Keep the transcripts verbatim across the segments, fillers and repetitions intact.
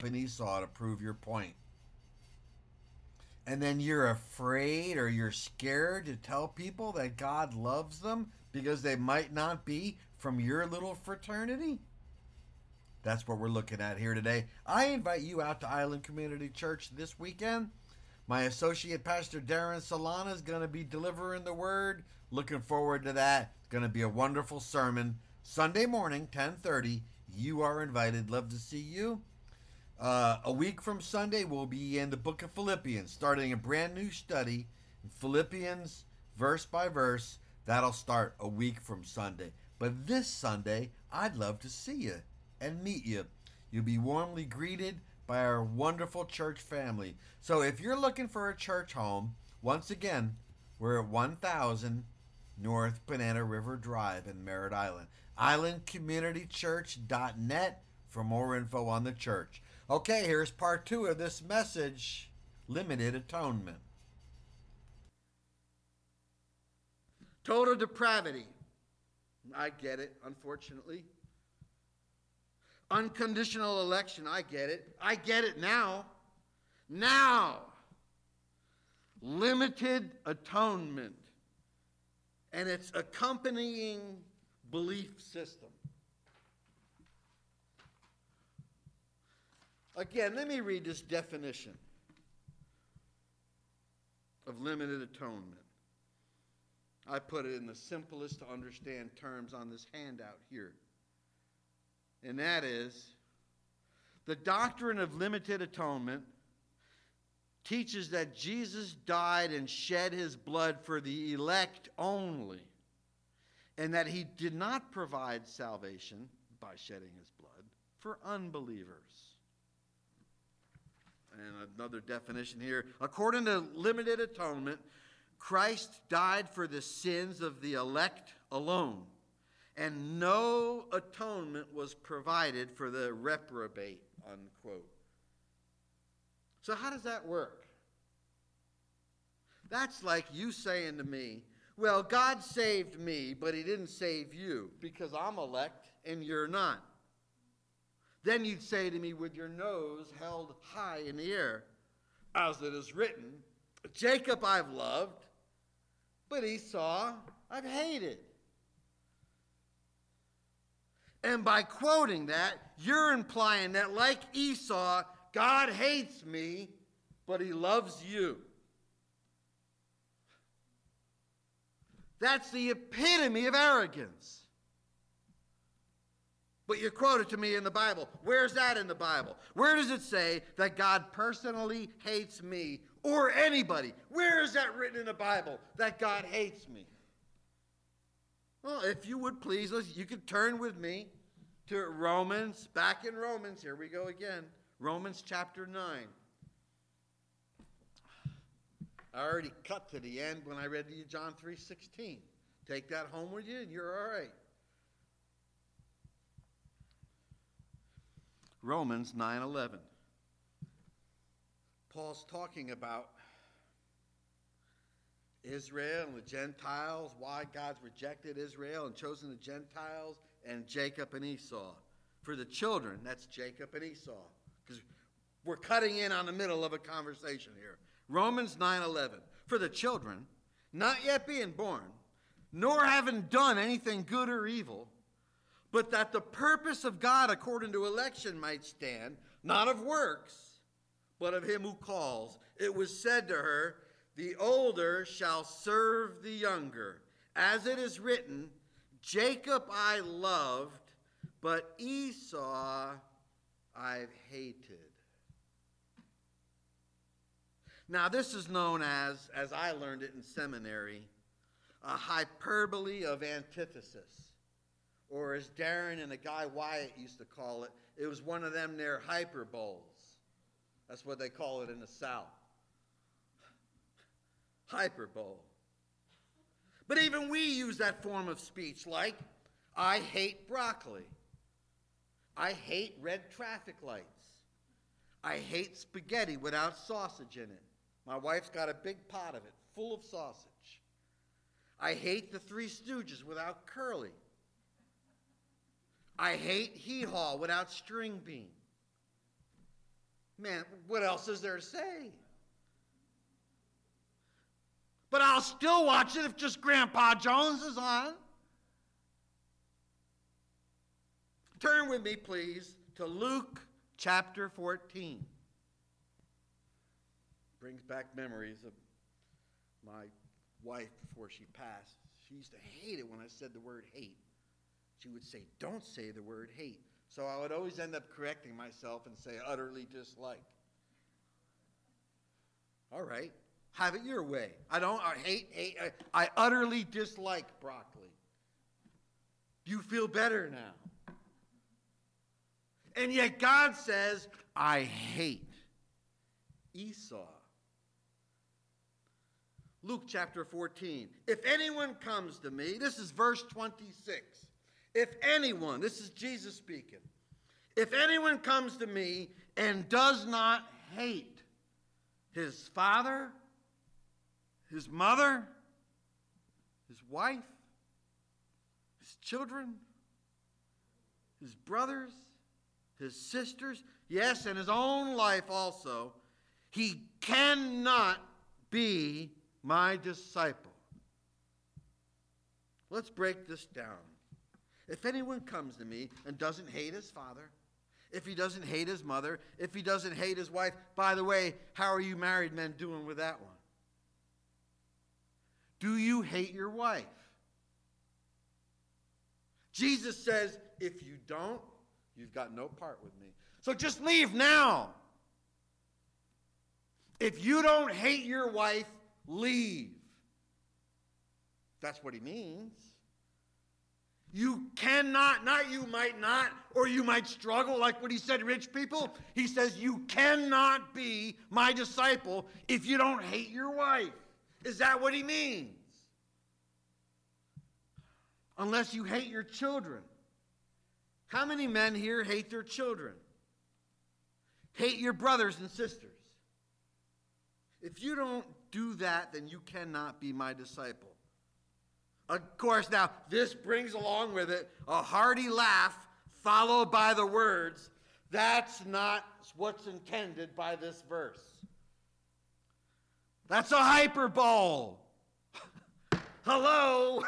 and Esau to prove your point. And then you're afraid or you're scared to tell people that God loves them because they might not be from your little fraternity? That's what we're looking at here today. I invite you out to Island Community Church this weekend. My associate pastor Darren Solana is going to be delivering the word. Looking forward to that. It's going to be a wonderful sermon. Sunday morning, ten thirty. You are invited. Love to see you. Uh, a week from Sunday, we'll be in the book of Philippians, starting a brand new study in Philippians, verse by verse. That'll start a week from Sunday. But this Sunday, I'd love to see you and meet you. You'll be warmly greeted by our wonderful church family. So if you're looking for a church home, once again, we're at one thousand North Banana River Drive in Merritt Island. island community church dot net for more info on the church. Okay, here's part two of this message, Limited Atonement. Total depravity. I get it, unfortunately. Unconditional election. I get it. I get it now. Now. Limited atonement and its accompanying belief system. Again, let me read this definition of limited atonement. I put it in the simplest to understand terms on this handout here. And that is, the doctrine of limited atonement teaches that Jesus died and shed his blood for the elect only, and that he did not provide salvation by shedding his blood for unbelievers. And another definition here, according to limited atonement, Christ died for the sins of the elect alone, and no atonement was provided for the reprobate, unquote. So how does that work? That's like you saying to me, well, God saved me, but he didn't save you because I'm elect and you're not. Then you'd say to me with your nose held high in the air, as it is written, Jacob I've loved, but Esau I've hated. And by quoting that, you're implying that like Esau, God hates me, but he loves you. That's the epitome of arrogance. But you quote it to me in the Bible. Where's that in the Bible? Where does it say that God personally hates me or anybody? Where is that written in the Bible that God hates me? Well, if you would please, you could turn with me to Romans, back in Romans. Here we go again. Romans chapter nine. I already cut to the end when I read to you John three sixteen. Take that home with you and you're all right. Romans nine eleven. Paul's talking about Israel and the Gentiles, why God's rejected Israel and chosen the Gentiles, and Jacob and Esau. For the children, that's Jacob and Esau. Because we're cutting in on the middle of a conversation here. Romans nine eleven. For the children, not yet being born, nor having done anything good or evil, but that the purpose of God according to election might stand, not of works, but of him who calls. It was said to her, the older shall serve the younger. As it is written, Jacob I loved, but Esau I've hated. Now this is known as, as I learned it in seminary, a hyperbole of antithesis. Or as Darren and the guy Wyatt used to call it, it was one of them their hyperboles. That's what they call it in the South. Hyperbole. But even we use that form of speech, like, I hate broccoli. I hate red traffic lights. I hate spaghetti without sausage in it. My wife's got a big pot of it, full of sausage. I hate the Three Stooges without Curly. I hate hee-haw without string bean. Man, what else is there to say? But I'll still watch it if just Grandpa Jones is on. Turn with me, please, to Luke chapter fourteen. Brings back memories of my wife before she passed. She used to hate it when I said the word hate. She would say, don't say the word hate. So I would always end up correcting myself and say utterly dislike. All right, have it your way. I don't I hate, hate, I, I utterly dislike broccoli. Do you feel better now? And yet God says, I hate Esau. Luke chapter fourteen. If anyone comes to me, this is verse twenty-six. If anyone, this is Jesus speaking. If anyone comes to me and does not hate his father, his mother, his wife, his children, his brothers, his sisters, yes, and his own life also, he cannot be my disciple. Let's break this down. If anyone comes to me and doesn't hate his father, if he doesn't hate his mother, if he doesn't hate his wife, by the way, how are you married men doing with that one? Do you hate your wife? Jesus says, if you don't, you've got no part with me. So just leave now. If you don't hate your wife, leave. That's what he means. You cannot, not you might not, or you might struggle like what he said to rich people. He says you cannot be my disciple if you don't hate your wife. Is that what he means? Unless you hate your children. How many men here hate their children? Hate your brothers and sisters. If you don't do that, then you cannot be my disciple. Of course, now, this brings along with it a hearty laugh followed by the words, that's not what's intended by this verse. That's a hyperbole. Hello?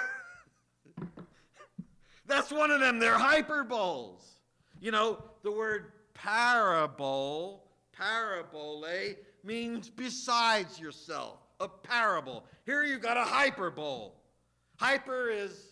That's one of them. They're hyperboles. You know, the word parable, parabole, means besides yourself, a parable. Here you've got a hyperbole. Hyper is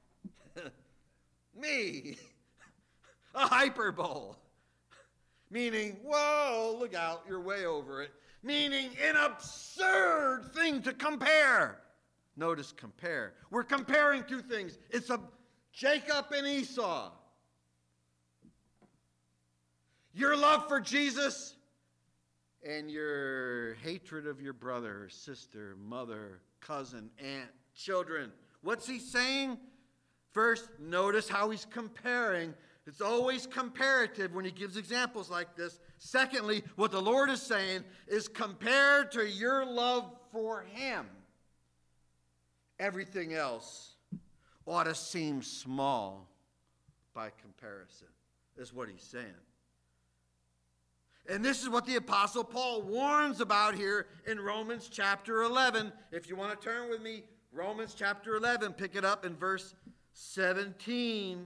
me. A hyperbole. Meaning, whoa, look out, you're way over it. Meaning an absurd thing to compare. Notice compare. We're comparing two things. It's a Jacob and Esau. Your love for Jesus and your hatred of your brother, sister, mother, cousin, aunt, children. What's he saying? First, notice how he's comparing. It's always comparative when he gives examples like this. Secondly, what the Lord is saying is compared to your love for him, everything else ought to seem small by comparison, is what he's saying. And this is what the Apostle Paul warns about here in Romans chapter eleven. If you want to turn with me, Romans chapter eleven, pick it up in verse seventeen.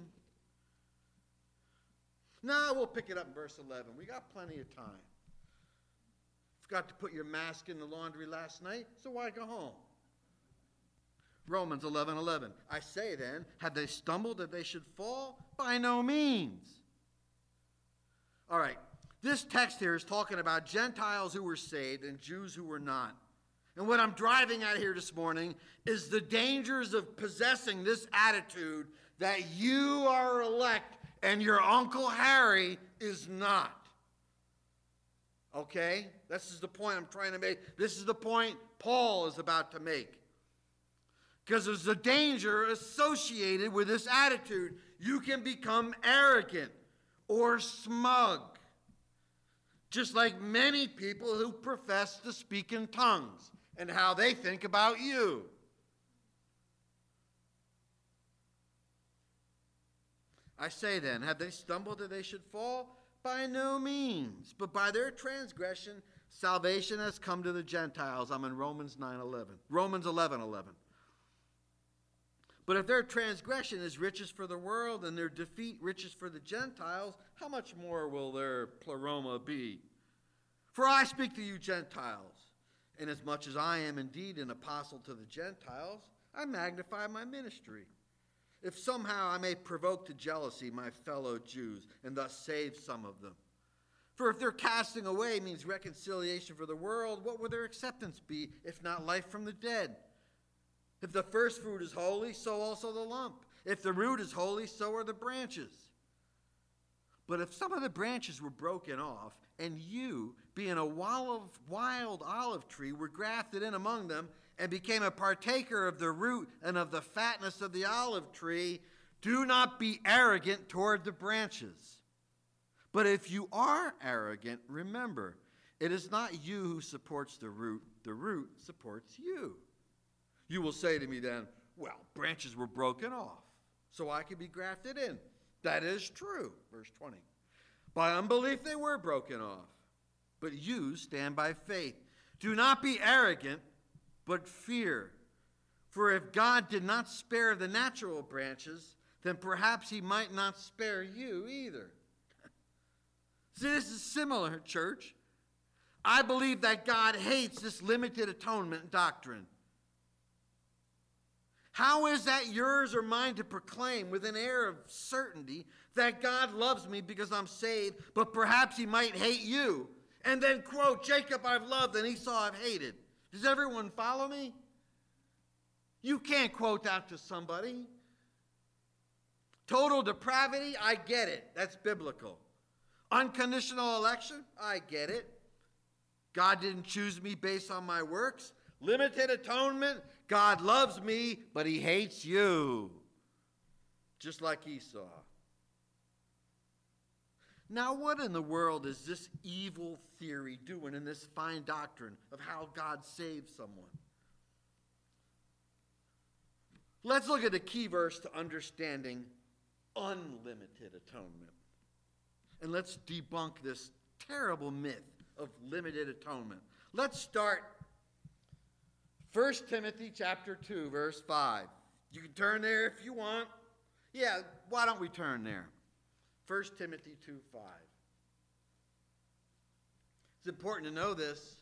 No, we'll pick it up in verse eleven. We got plenty of time. Forgot to put your mask in the laundry last night, so why go home? Romans eleven eleven. I say then, have they stumbled that they should fall? By no means. All right, this text here is talking about Gentiles who were saved and Jews who were not. And what I'm driving at here this morning is the dangers of possessing this attitude that you are elect and your Uncle Harry is not. Okay? This is the point I'm trying to make. This is the point Paul is about to make. Because there's a danger associated with this attitude. You can become arrogant or smug. Just like many people who profess to speak in tongues and how they think about you. I say then, have they stumbled that they should fall? By no means. But by their transgression, salvation has come to the Gentiles. I'm in Romans nine eleven. Romans eleven eleven. But if their transgression is riches for the world and their defeat riches for the Gentiles, how much more will their pleroma be? For I speak to you Gentiles, inasmuch as I am indeed an apostle to the Gentiles, I magnify my ministry. If somehow I may provoke to jealousy my fellow Jews and thus save some of them. For if their casting away means reconciliation for the world, what would their acceptance be if not life from the dead? If the first fruit is holy, so also the lump. If the root is holy, so are the branches. But if some of the branches were broken off, and you, being a wild, wild olive tree, were grafted in among them, and became a partaker of the root and of the fatness of the olive tree, do not be arrogant toward the branches. But if you are arrogant, remember, it is not you who supports the root, the root supports you. You will say to me then, well, branches were broken off, so I could be grafted in. That is true. Verse twenty. By unbelief they were broken off, but you stand by faith. Do not be arrogant, but fear. For if God did not spare the natural branches, then perhaps he might not spare you either. See, this is similar, church. I believe that God hates this limited atonement doctrine. How is that yours or mine to proclaim with an air of certainty that God loves me because I'm saved, but perhaps he might hate you? And then quote, Jacob I've loved and Esau I've hated. Does everyone follow me? You can't quote that to somebody. Total depravity, I get it. That's biblical. Unconditional election, I get it. God didn't choose me based on my works. Limited atonement, God loves me, but he hates you. Just like Esau. Now, what in the world is this evil theory doing in this fine doctrine of how God saves someone? Let's look at the key verse to understanding unlimited atonement. And let's debunk this terrible myth of limited atonement. Let's start First Timothy chapter two, verse five. You can turn there if you want. Yeah, why don't we turn there? First Timothy two five. It's important to know this.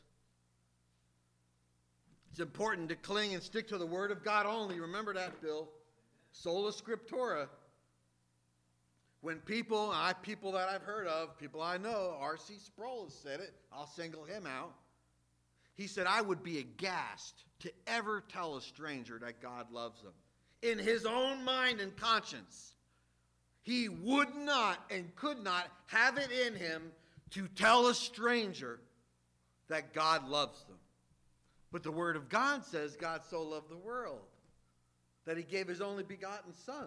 It's important to cling and stick to the Word of God only. Remember that, Bill. Sola Scriptura. When people, I people that I've heard of, people I know, R C Sproul has said it. I'll single him out. He said, I would be aghast to ever tell a stranger that God loves them. In his own mind and conscience, he would not and could not have it in him to tell a stranger that God loves them. But the Word of God says God so loved the world that he gave his only begotten Son.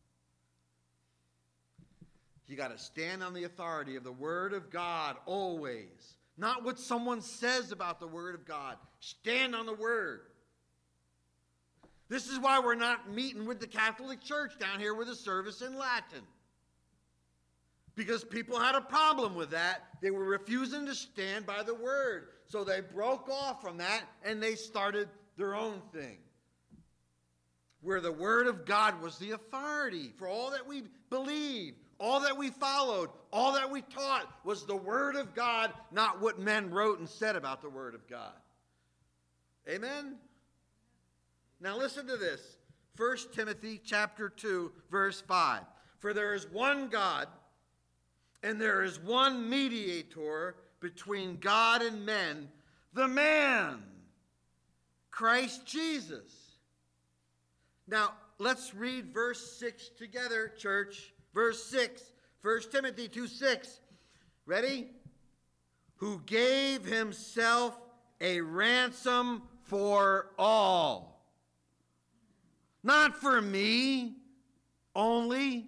You got to stand on the authority of the Word of God always. Not what someone says about the Word of God. Stand on the Word. This is why we're not meeting with the Catholic Church down here with a service in Latin. Because people had a problem with that. They were refusing to stand by the Word. So they broke off from that and they started their own thing. Where the Word of God was the authority for all that we believed. All that we followed, all that we taught was the Word of God, not what men wrote and said about the Word of God. Amen? Now listen to this. First Timothy chapter two, verse five. For there is one God, and there is one mediator between God and men, the man, Christ Jesus. Now, let's read verse six together, church. Verse six, First Timothy two six. Ready? Who gave himself a ransom for all. Not for me only,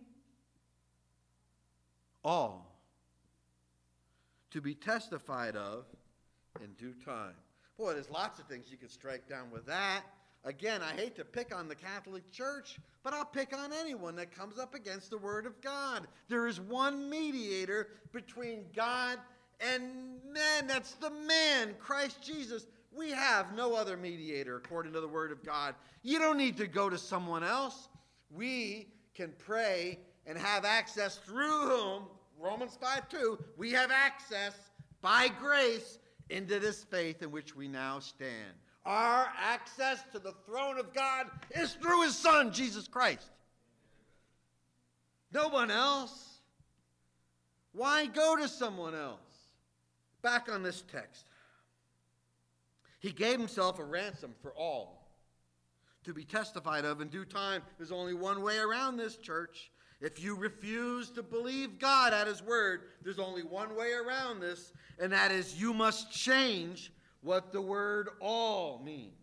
all. To be testified of in due time. Boy, there's lots of things you could strike down with that. Again, I hate to pick on the Catholic Church, but I'll pick on anyone that comes up against the Word of God. There is one mediator between God and men. That's the man, Christ Jesus. We have no other mediator according to the Word of God. You don't need to go to someone else. We can pray and have access through whom, Romans five two, we have access by grace into this faith in which we now stand. Our access to the throne of God is through his Son, Jesus Christ. No one else. Why go to someone else? Back on this text. He gave himself a ransom for all, to be testified of in due time. There's only one way around this, church. If you refuse to believe God at his word, there's only one way around this, and that is you must change what the word all means.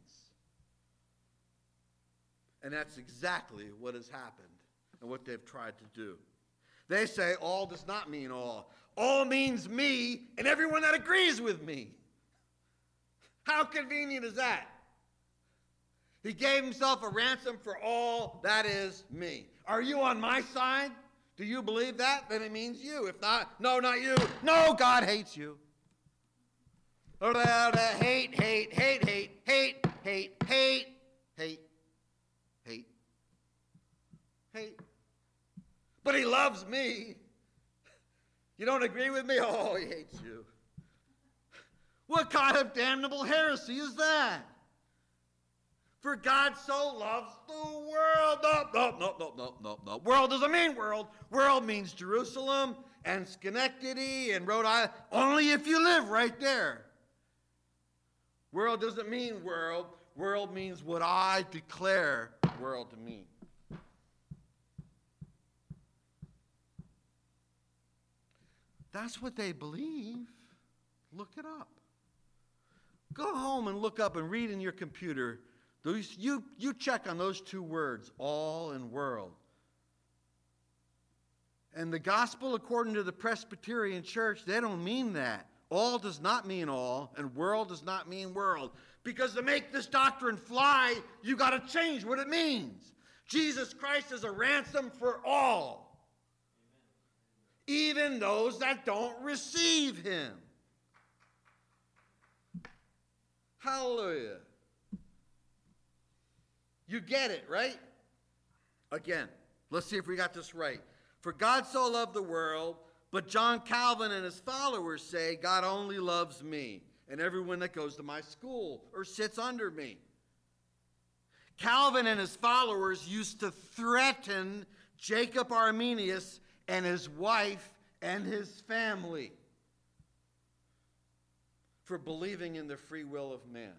And that's exactly what has happened and what they've tried to do. They say all does not mean all. All means me and everyone that agrees with me. How convenient is that? He gave himself a ransom for all, that is me. Are you on my side? Do you believe that? Then it means you. If not, no, not you. No, God hates you. Hate, hate, hate, hate, hate, hate, hate, hate, hate, hate. But he loves me. You don't agree with me? Oh, he hates you. What kind of damnable heresy is that? For God so loves the world. No, no, no, no, no, no, no. World doesn't mean world. World means Jerusalem and Schenectady and Rhode Island. Only if you live right there. World doesn't mean world. World means what I declare world to mean. That's what they believe. Look it up. Go home and look up and read in your computer. Those, you, you check on those two words, all and world. And the gospel, according to the Presbyterian Church, they don't mean that. All does not mean all, and world does not mean world. Because to make this doctrine fly, you got to change what it means. Jesus Christ is a ransom for all. Amen. Even those that don't receive him. Hallelujah. You get it, right? Again, let's see if we got this right. For God so loved the world, but John Calvin and his followers say God only loves me and everyone that goes to my school or sits under me. Calvin and his followers used to threaten Jacob Arminius and his wife and his family for believing in the free will of man.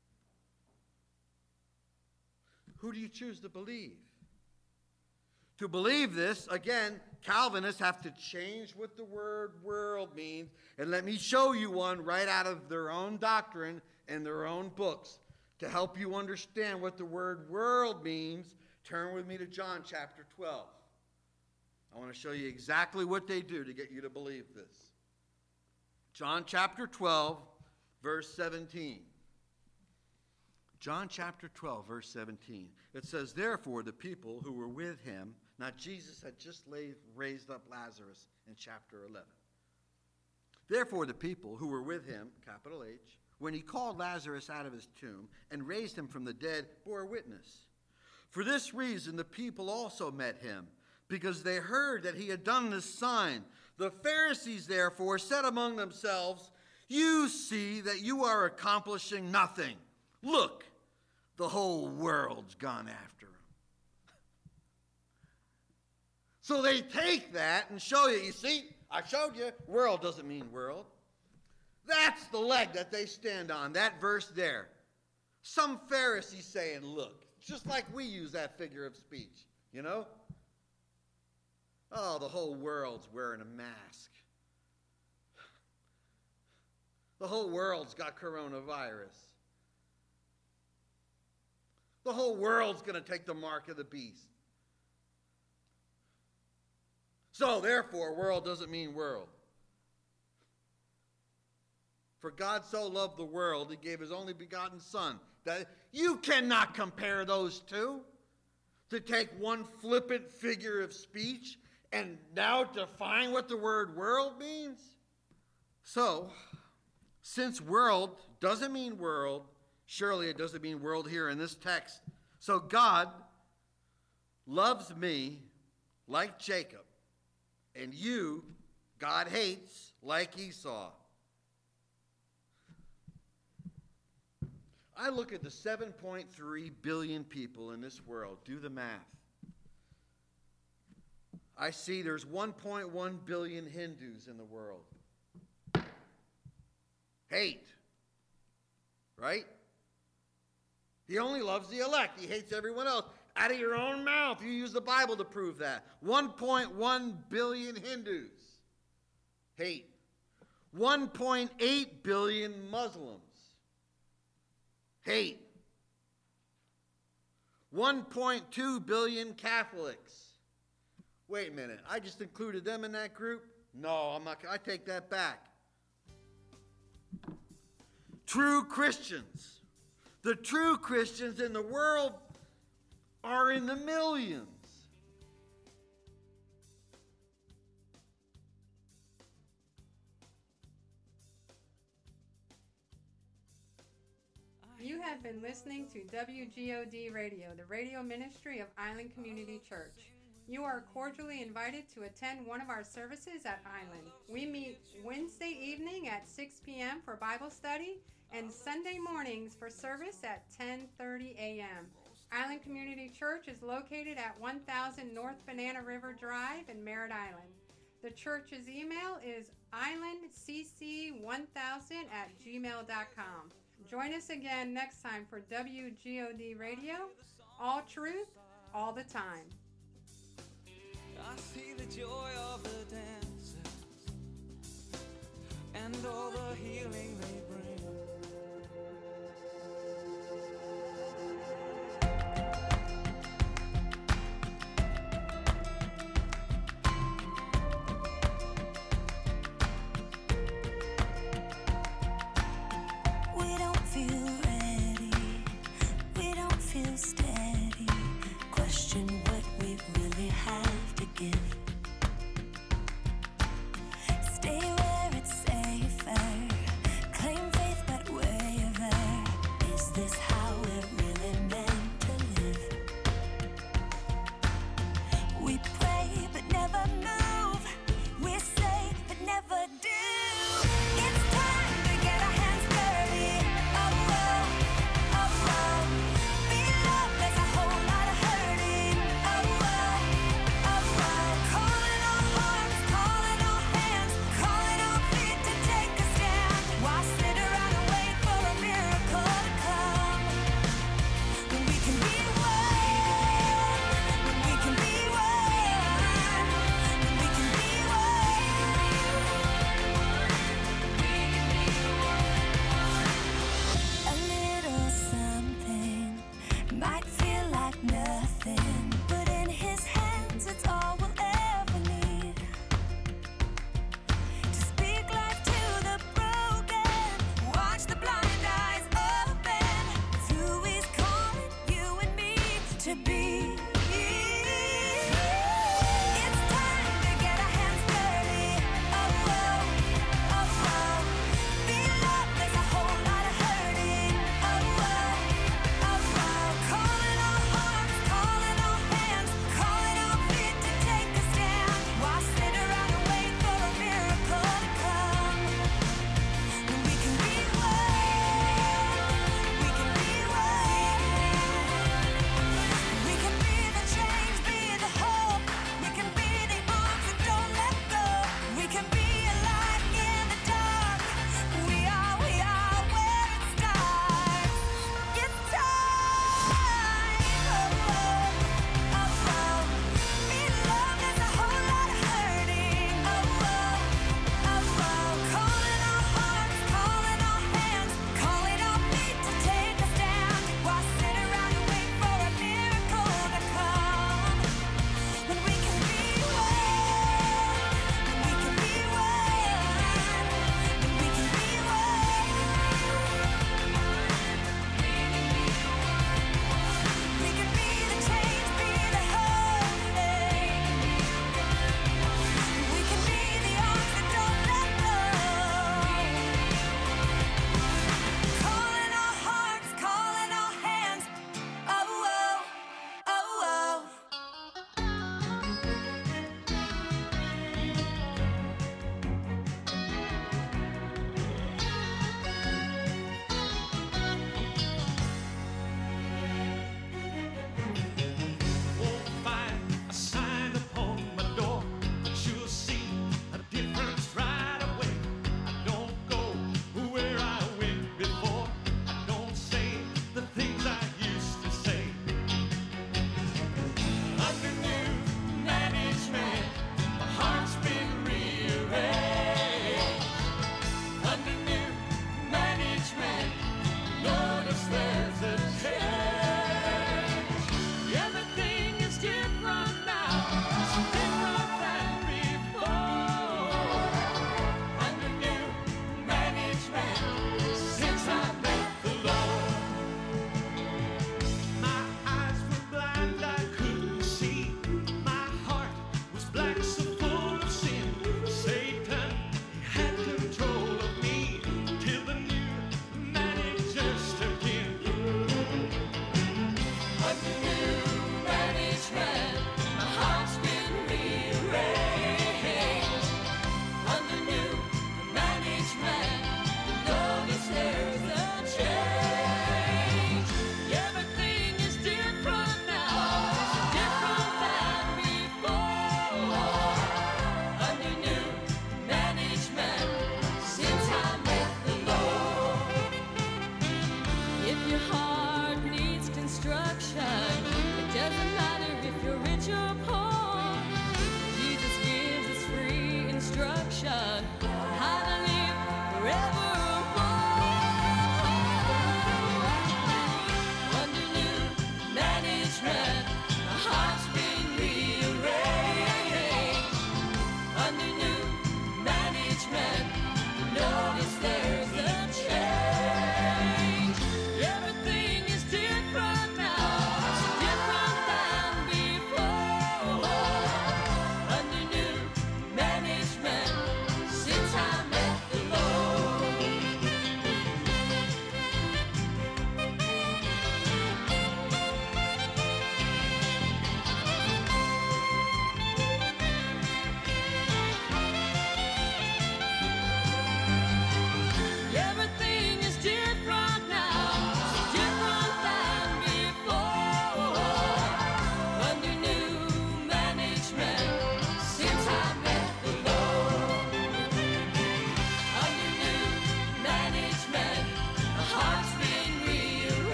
Who do you choose to believe? To believe this, again, Calvinists have to change what the word world means. And let me show you one right out of their own doctrine and their own books to help you understand what the word world means. Turn with me to John chapter twelve. I want to show you exactly what they do to get you to believe this. John chapter twelve, verse seventeen. John chapter twelve, verse seventeen. It says, therefore, the people who were with him, now Jesus had just laid, raised up Lazarus in chapter eleven. Therefore, the people who were with him, capital H, when he called Lazarus out of his tomb and raised him from the dead, bore witness. For this reason, the people also met him, because they heard that he had done this sign. The Pharisees, therefore, said among themselves, you see that you are accomplishing nothing. Look, the whole world's gone after him. So they take that and show you, you see, I showed you, world doesn't mean world. That's the leg that they stand on, that verse there. Some Pharisees saying, look, just like we use that figure of speech, you know? Oh, the whole world's wearing a mask. The whole world's got coronavirus. The whole world's going to take the mark of the beast. So, therefore, world doesn't mean world. For God so loved the world, he gave his only begotten Son. That you cannot compare those two. To take one flippant figure of speech and now define what the word world means. So, since world doesn't mean world, surely it doesn't mean world here in this text. So God loves me like Jacob, and you, God hates like Esau. I look at the seven point three billion people in this world. Do the math. I see there's one point one billion Hindus in the world. Hate. Right? He only loves the elect. He hates everyone else. Out of your own mouth, you use the Bible to prove that. one point one billion Hindus. Hate. one point eight billion Muslims. Hate. one point two billion Catholics. Wait a minute, I just included them in that group? No, I'm not. I take that back. True Christians. The true Christians in the world are in the millions. You have been listening to W G O D Radio, the radio ministry of Island Community Church. You are cordially invited to attend one of our services at Island. We meet Wednesday evening at six p.m. for Bible study and Sunday mornings for service at ten thirty a.m. Island Community Church is located at one thousand North Banana River Drive in Merritt Island. The church's email is island c c one thousand at gmail dot com. Join us again next time for W G O D Radio, all truth, all the time. I see the joy of the dancers and all the healing they bring. We don't feel ready, we don't feel steady. Question what we really have to give. Stay where it's safer,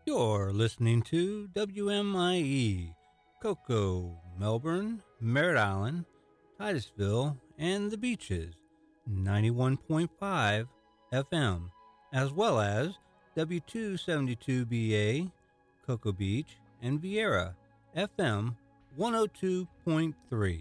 You're listening to W M I E, Cocoa, Melbourne, Merritt Island, Titusville, and the Beaches, ninety-one point five F M, as well as W two seventy-two B A, Cocoa Beach, and Vieira, F M one oh two point three.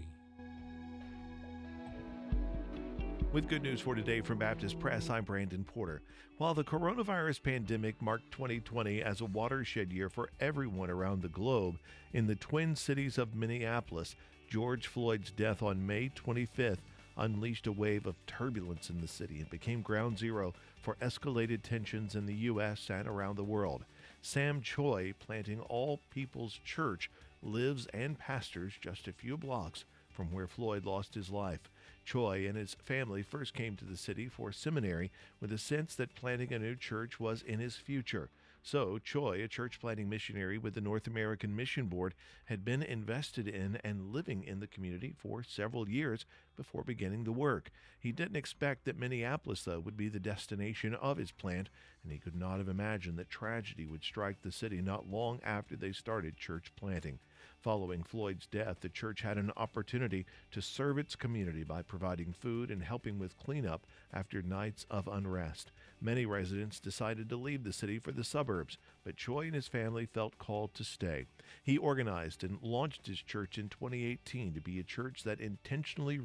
With good news for today from Baptist Press, I'm Brandon Porter. While the coronavirus pandemic marked twenty twenty as a watershed year for everyone around the globe, in the Twin Cities of Minneapolis, George Floyd's death on May twenty-fifth unleashed a wave of turbulence in the city and became ground zero for escalated tensions in the U S and around the world. Sam Choi, planting All People's Church, lives and pastors just a few blocks from where Floyd lost his life. Choi and his family first came to the city for seminary with a sense that planting a new church was in his future. So Choi, a church planting missionary with the North American Mission Board, had been invested in and living in the community for several years before beginning the work. He didn't expect that Minneapolis, though, would be the destination of his plant, and he could not have imagined that tragedy would strike the city not long after they started church planting. Following Floyd's death, the church had an opportunity to serve its community by providing food and helping with cleanup after nights of unrest. Many residents decided to leave the city for the suburbs, but Choi and his family felt called to stay. He organized and launched his church in twenty eighteen to be a church that intentionally